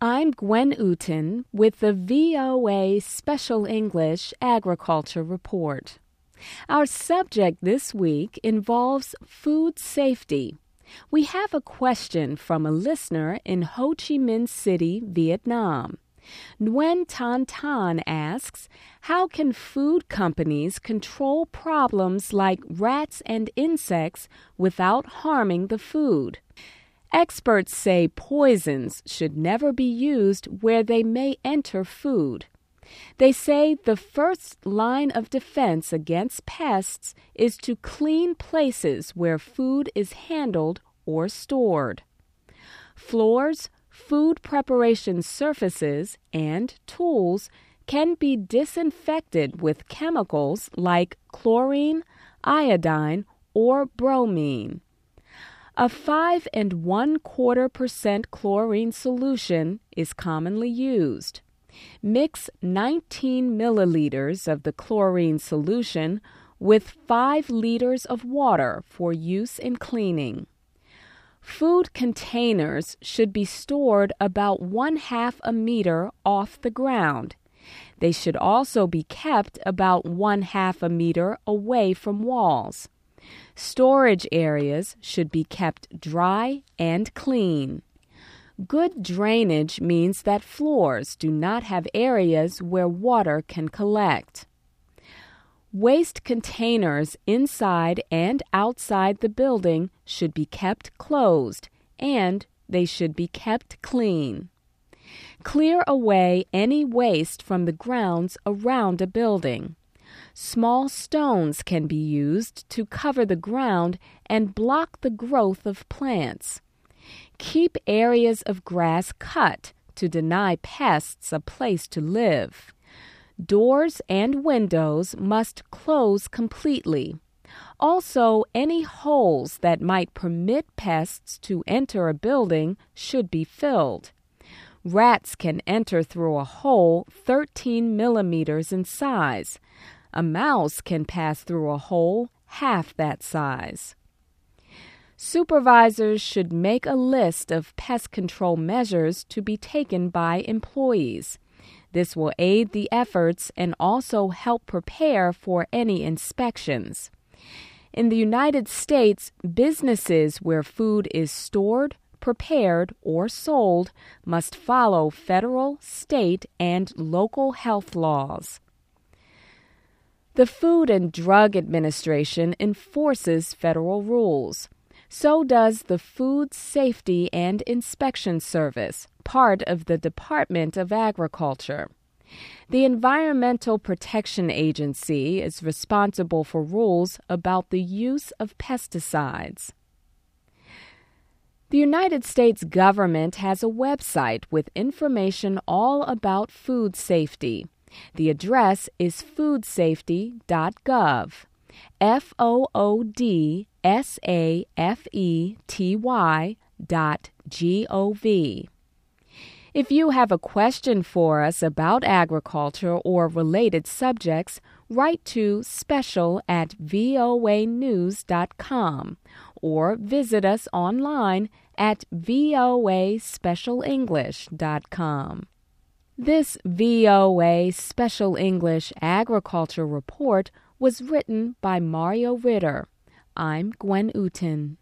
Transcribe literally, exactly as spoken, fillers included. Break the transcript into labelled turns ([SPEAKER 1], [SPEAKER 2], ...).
[SPEAKER 1] I'm Gwen Uten with the V O A Special English Agriculture Report. Our subject this week involves food safety. We have a question from a listener in Ho Chi Minh City, Vietnam. Nguyen Tan Tan asks, how can food companies control problems like rats and insects without harming the food? Experts say poisons should never be used where they may enter food. They say the first line of defense against pests is to clean places where food is handled or stored. Floors, food preparation surfaces, and tools can be disinfected with chemicals like chlorine, iodine, or bromine. A five and one quarter percent chlorine solution is commonly used. Mix nineteen milliliters of the chlorine solution with five liters of water for use in cleaning. Food containers should be stored about one half a meter off the ground. They should also be kept about one half a meter away from walls. Storage areas should be kept dry and clean. Good drainage means that floors do not have areas where water can collect. Waste containers inside and outside the building should be kept closed, and they should be kept clean. Clear away any waste from the grounds around a building. Small stones can be used to cover the ground and block the growth of plants. Keep areas of grass cut to deny pests a place to live. Doors and windows must close completely. Also, any holes that might permit pests to enter a building should be filled. Rats can enter through a hole thirteen millimeters in size. A mouse can pass through a hole half that size. Supervisors should make a list of pest control measures to be taken by employees. This will aid the efforts and also help prepare for any inspections. In the United States, businesses where food is stored, prepared, or sold must follow federal, state, and local health laws. The Food and Drug Administration enforces federal rules. So does the Food Safety and Inspection Service, part of the Department of Agriculture. The Environmental Protection Agency is responsible for rules about the use of pesticides. The United States government has a website with information all about food safety. The address is food safety dot gov, F O O D S A F E T Y dot G O V. If you have a question for us about agriculture or related subjects, write to special at V O A news dot com or visit us online at V O A special english dot com. This V O A Special English Agriculture Report was written by Mario Ritter. I'm Gwen Uten.